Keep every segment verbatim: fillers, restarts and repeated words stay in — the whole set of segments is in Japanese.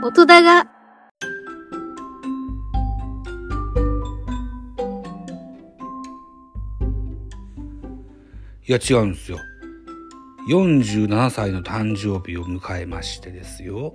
音だがいや違うんですよ。よんじゅうななさいの誕生日を迎えましてですよ。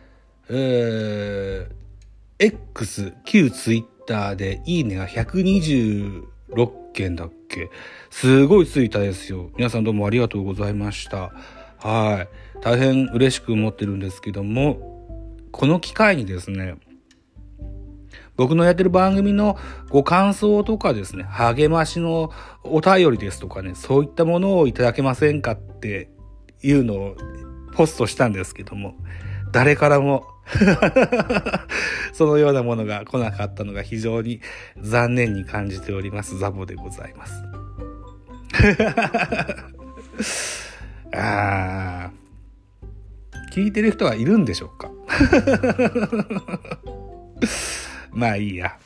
えー、X、旧ツイッターでいいねがひゃくにじゅうろっけんだっけ。すごいついたですよ。皆さんどうもありがとうございました。はい。大変嬉しく思ってるんですけども、この機会にですね、僕のやってる番組のご感想とかですね、励ましのお便りですとかね、そういったものをいただけませんかっていうのをポストしたんですけども、誰からもそのようなものが来なかったのが非常に残念に感じております。ザボでございます。あー、聞いてる人はいるんでしょうか。まあいいや。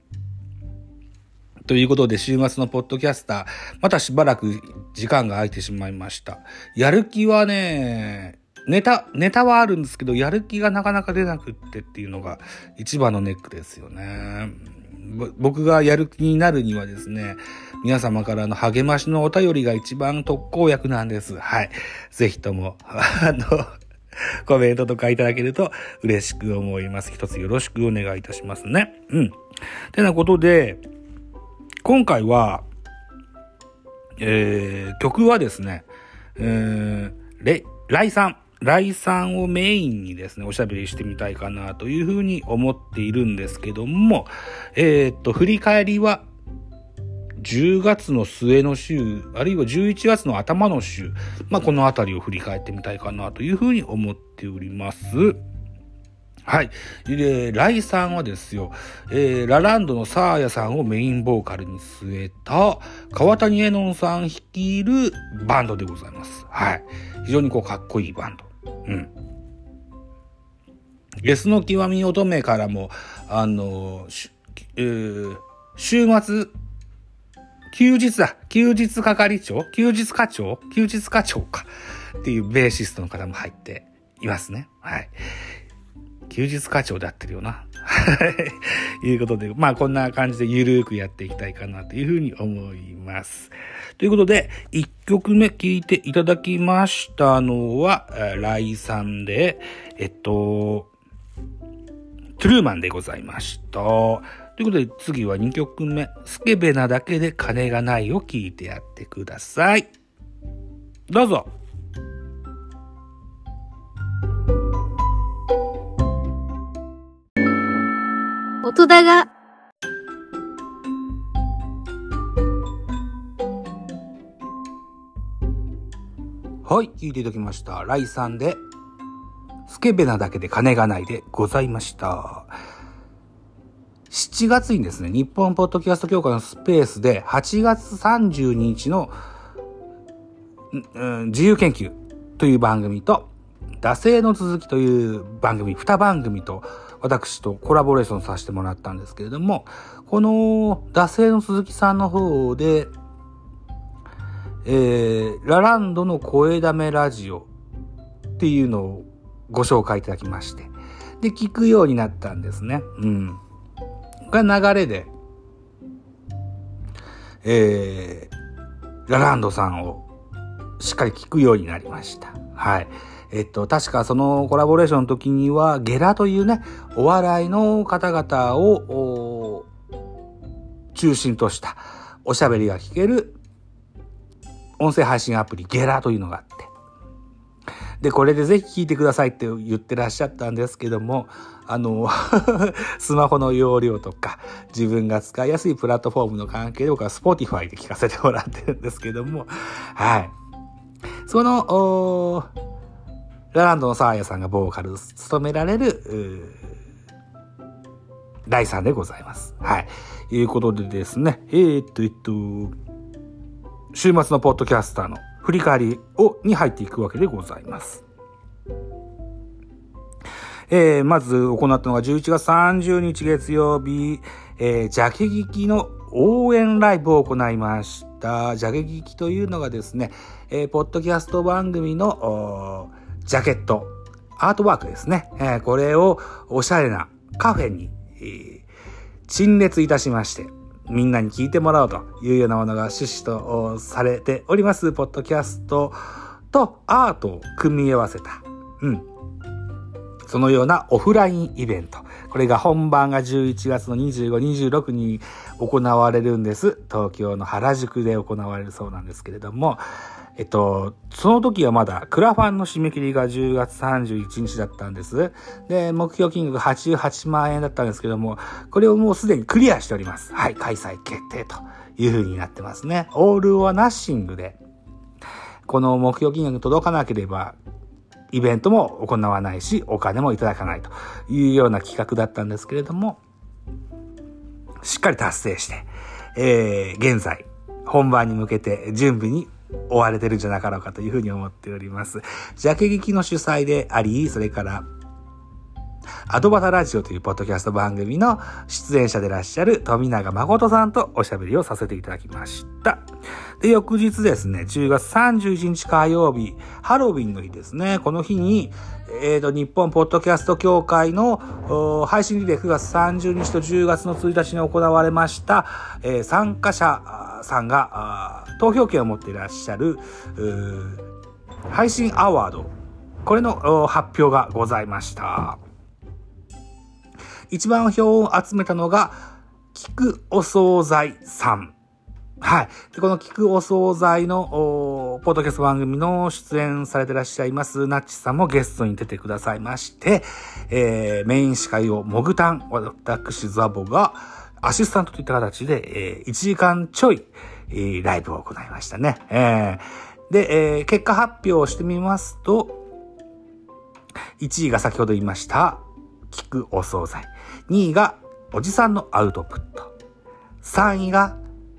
ということで、週末のポッドキャスター、またしばらく時間が空いてしまいました。やる気はね、ネタ、ネタはあるんですけど、やる気がなかなか出なくってっていうのが一番のネックですよね。僕がやる気になるにはですね、皆様からの励ましのお便りが一番特効薬なんです。はい。ぜひとも、あの、コメントとかいただけると嬉しく思います。一つよろしくお願いいたしますね。うん。てなことで、今回は、えー、曲はですね、えー、レ、ライさん、ライさんをメインにですね、おしゃべりしてみたいかなというふうに思っているんですけども、えー、っと、振り返りは、じゅうがつの末の週、あるいはじゅういちがつの頭の週、まあ、このあたりを振り返ってみたいかなというふうに思っております。はい。で、ライさんはですよ、えー、ラランドのサーヤさんをメインボーカルに据えた、川谷絵音さん率いるバンドでございます。はい。非常にこうかっこいいバンド。うん。ゲスの極み乙女からも、あの、えー、週末、休日だ。休日係長休日課長休日課長か。っていうベーシストの方も入っていますね。はい。休日課長で合ってるよな。ということで、まあこんな感じでゆるーくやっていきたいかなというふうに思います。ということで、いっきょくめ聴いていただきましたのは、ライさんで、えっと、トゥルーマンでございました。ということで次はにきょくめ、スケベなだけで金がないを聞いてやってください。どうぞ。 音だがはい、聞いていただきました。ライさんで、スケベなだけで金がないでございました。しちがつにですね、日本ポッドキャスト協会のスペースではちがつさんじゅうににちの、うん、自由研究という番組と、惰性の続きという番組、に番組と私とコラボレーションさせてもらったんですけれども、この惰性の続きさんの方で、えー、ラランドの声だめラジオっていうのをご紹介いただきまして、で、聞くようになったんですね。うん。が流れで、えー、ラランドさんをしっかり聞くようになりました。はい。えっと、確かそのコラボレーションの時には、ゲラというね、お笑いの方々を中心としたおしゃべりが聞ける音声配信アプリゲラというのがあって、で、これでぜひ聞いてくださいって言ってらっしゃったんですけども、あの、スマホの容量とか、自分が使いやすいプラットフォームの関係で僕は Spotify で聞かせてもらってるんですけども、はい。その、ラランドのサーヤさんがボーカルを務められる、ライさんでございます。はい。ということでですね、えー、っと、えっと、週末のポッドキャスターの振り返りをに入っていくわけでございます。えー、まず行ったのがじゅういちがつさんじゅうにち月曜日、えー、ジャケ聞きの応援ライブを行いました。ジャケ聞きというのがですね、えー、ポッドキャスト番組のジャケット、 アートワークですね。えー、これをおしゃれなカフェに、えー、陳列いたしまして、みんなに聞いてもらおうというようなものが趣旨とされております、ポッドキャストとアートを組み合わせた。うん。そのようなオフラインイベント。これが本番がじゅういちがつのにじゅうご、にじゅうろくに行われるんです。東京の原宿で行われるそうなんですけれども、えっと、その時はまだクラファンの締め切りがじゅうがつさんじゅういちにちだったんです。で、目標金額はちじゅうはちまんえんだったんですけども、これをもうすでにクリアしております。はい、開催決定という風になってますね。オールオアナッシングで、この目標金額に届かなければ、イベントも行わないし、お金もいただかないというような企画だったんですけれども、しっかり達成して、えー、現在、本番に向けて準備に追われてるんじゃなかろうかというふうに思っております。ジャケ劇の主催であり、それから、アドバタラジオというポッドキャスト番組の出演者でいらっしゃる富永誠さんとおしゃべりをさせていただきました。で、翌日ですね、じゅうがつさんじゅういちにち火曜日、ハロウィンの日ですね。この日に、えっと、日本ポッドキャスト協会の配信リレーくがつさんじゅうにちとじゅうがつのついたちに行われました、えー、参加者さんが投票権を持っていらっしゃる配信アワード、これの発表がございました。一番票を集めたのが、聞くお惣菜さん。はい。で、この聞くお惣菜の、ポッドキャスト番組の出演されていらっしゃいます、ナッチさんもゲストに出てくださいまして、えー、メイン司会をモグタン、私ザボがアシスタントといった形で、えー、いちじかんちょい、えー、ライブを行いましたね。えー、で、えー、結果発表をしてみますと、いちいが先ほど言いました、聞くお惣菜。にいがおじさんのアウトプット。さんいが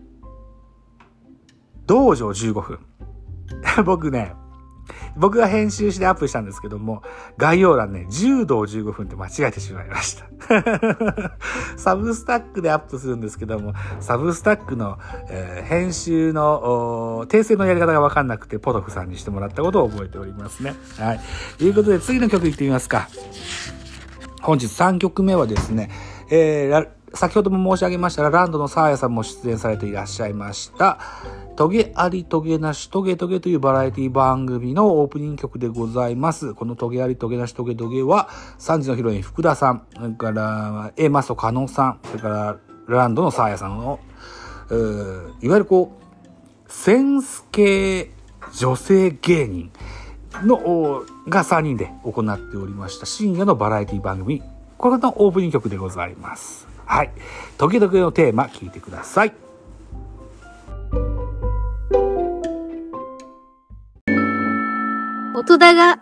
道場じゅうごふん。僕ね、僕が編集してアップしたんですけども、概要欄ね、柔道じゅうごふんって間違えてしまいました。サブスタックでアップするんですけども、サブスタックの、えー、編集の訂正のやり方がわかんなくて、ポトフさんにしてもらったことを覚えておりますね。はい。ということで、次の曲いってみますか。本日さんきょくめはですね、えー、先ほども申し上げましたら、ランドのサーヤさんも出演されていらっしゃいました、トゲありトゲなしトゲトゲというバラエティ番組のオープニング曲でございます。このトゲありトゲなしトゲトゲは、さんじのヒロイン福田さん、それから、A マスト加納さん、それから、ランドのサーヤさんの、いわゆるこう、センス系女性芸人の、がさんにんで行っておりました深夜のバラエティ番組。これのオープニング曲でございます。はい。トゲトゲのテーマ聞いてください。 音だが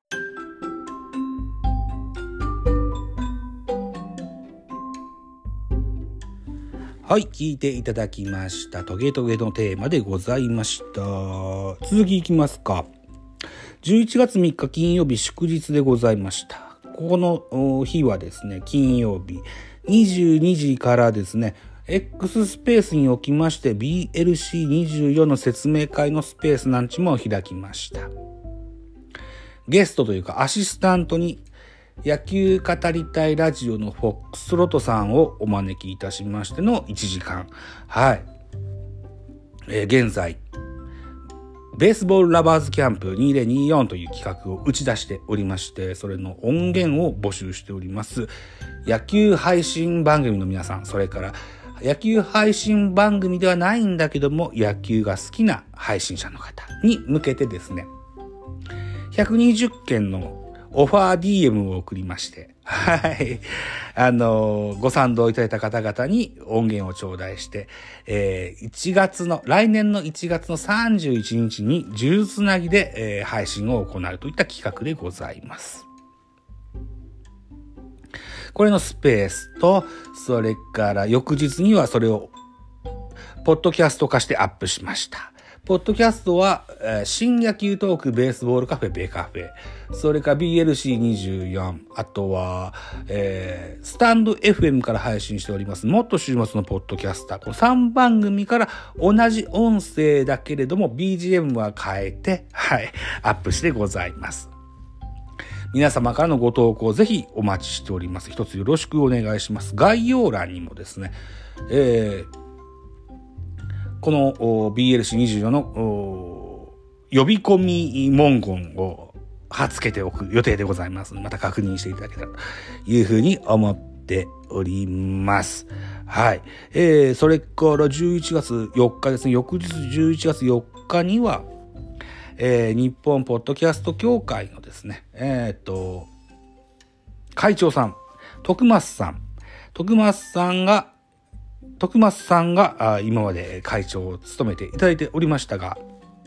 はい、聞いていただきました。トゲトゲのテーマでございました。続きいきますか。じゅういちがつみっか金曜日祝日でございました。ここの日はですね、金曜日にじゅうにじからですね、X スペースにおきまして ビーエルシーにじゅうよん の説明会のスペースなんちも開きました。ゲストというかアシスタントに野球語りたいラジオのフォックスロトさんをお招きいたしましてのいちじかん。はい。えー、現在、ベースボールラバーズキャンプにせんにじゅうよんという企画を打ち出しておりまして、それの音源を募集しております。野球配信番組の皆さん、それから野球配信番組ではないんだけども、野球が好きな配信者の方に向けてですね、ひゃくにじゅっけんのオファー ディーエム を送りまして、はい。あの、ご賛同いただいた方々に音源を頂戴して、えー、いちがつの、来年のいちがつのさんじゅういちにちに、呪術つなぎで、えー、配信を行うといった企画でございます。これのスペースと、それから翌日にはそれを、ポッドキャスト化してアップしました。ポッドキャストは、えー、新野球トークベースボールカフェベカフェ、それから ビーエルシーにじゅうよん、あとは、えー、スタンド エフエム から配信しておりますもっと週末のポッドキャスター、このさんばんぐみから同じ音声だけれども ビージーエム は変えて、はい、アップしてございます。 皆様からのご投稿ぜひお待ちしております。一つよろしくお願いします。概要欄にもですね、えー、この ビーエルシーにじゅうよん の呼び込み文言を貼っ付けておく予定でございますので、また確認していただけたらというふうに思っております。はい。えー、それからじゅういちがつよっかですね、翌日じゅういちがつよっかには、えー、日本ポッドキャスト協会のですね、えー、っと、会長さん、徳松さん、徳松さんが、徳松さんが今まで会長を務めていただいておりましたが、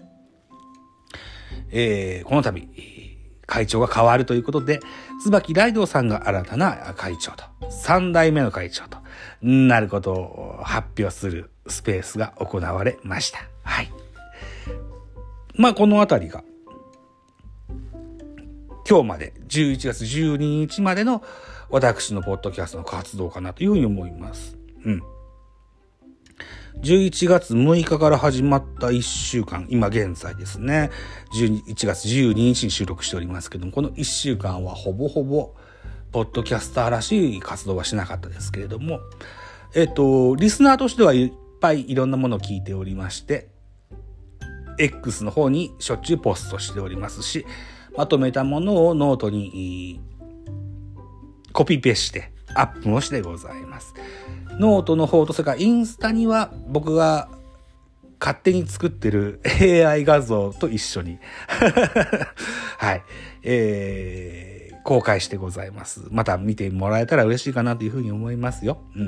えー、この度、会長が変わるということで、椿ライドウさんが新たな会長と、さん代目の会長となることを発表するスペースが行われました。はい。まあ、このあたりが、今日まで、じゅういちがつじゅうににちまでの私のポッドキャストの活動かなというふうに思います。うん。じゅういちがつむいかから始まったいっしゅうかん、今現在ですね、じゅういちがつじゅうににちに収録しておりますけども、このいっしゅうかんはほぼほぼ、ポッドキャスターらしい活動はしなかったですけれども、えっと、リスナーとしてはいっぱいいろんなものを聞いておりまして、X の方にしょっちゅうポストしておりますし、まとめたものをノートにコピペしてアップもしてございます。ノートの方とそれからインスタには僕が勝手に作ってる エーアイ 画像と一緒にはい、えー、公開してございます。また見てもらえたら嬉しいかなというふうに思いますよ。うん。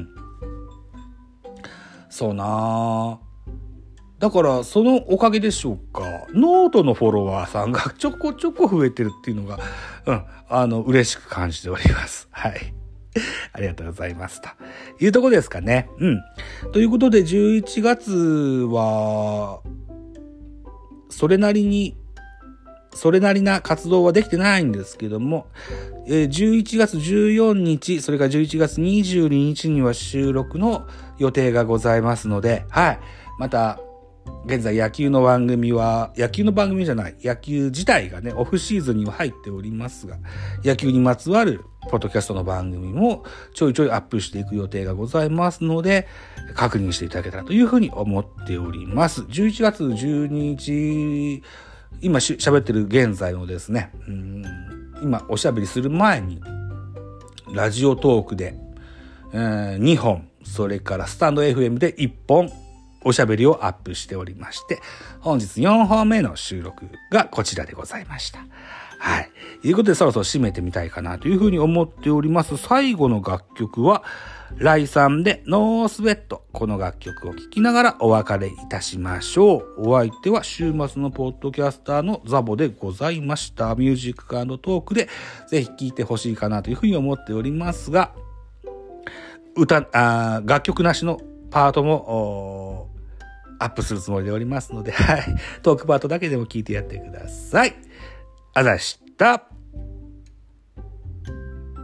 そうなぁ。だからそのおかげでしょうか。ノートのフォロワーさんがちょこちょこ増えてるっていうのが、うん、あの嬉しく感じております。はい。ありがとうございます。というところですかね。うん。ということで、じゅういちがつは、それなりに、それなりな活動はできてないんですけども、えー、じゅういちがつじゅうよっか、それからじゅういちがつにじゅうににちには収録の予定がございますので、はい。また、現在野球の番組は、野球の番組じゃない、野球自体がね、オフシーズンには入っておりますが、野球にまつわるポッドキャストの番組もちょいちょいアップしていく予定がございますので、確認していただけたらというふうに思っております。じゅういちがつじゅうににち、今し喋ってる現在のですね、うん、今おしゃべりする前に、ラジオトークで、えー、にほん、それからスタンド エフエム でいっぽん、おしゃべりをアップしておりまして、本日よんほんめの収録がこちらでございました。はい。ということでそろそろ締めてみたいかなというふうに思っております。最後の楽曲は、ライさんでノースウェット。この楽曲を聴きながらお別れいたしましょう。お相手は週末のポッドキャスターのザボでございました。ミュージック&トークでぜひ聴いてほしいかなというふうに思っておりますが、歌、あ楽曲なしのパートもアップするつもりでおりますので、はい。トークパートだけでも聞いてやってください。あざした。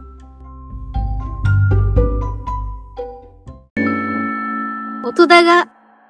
音だが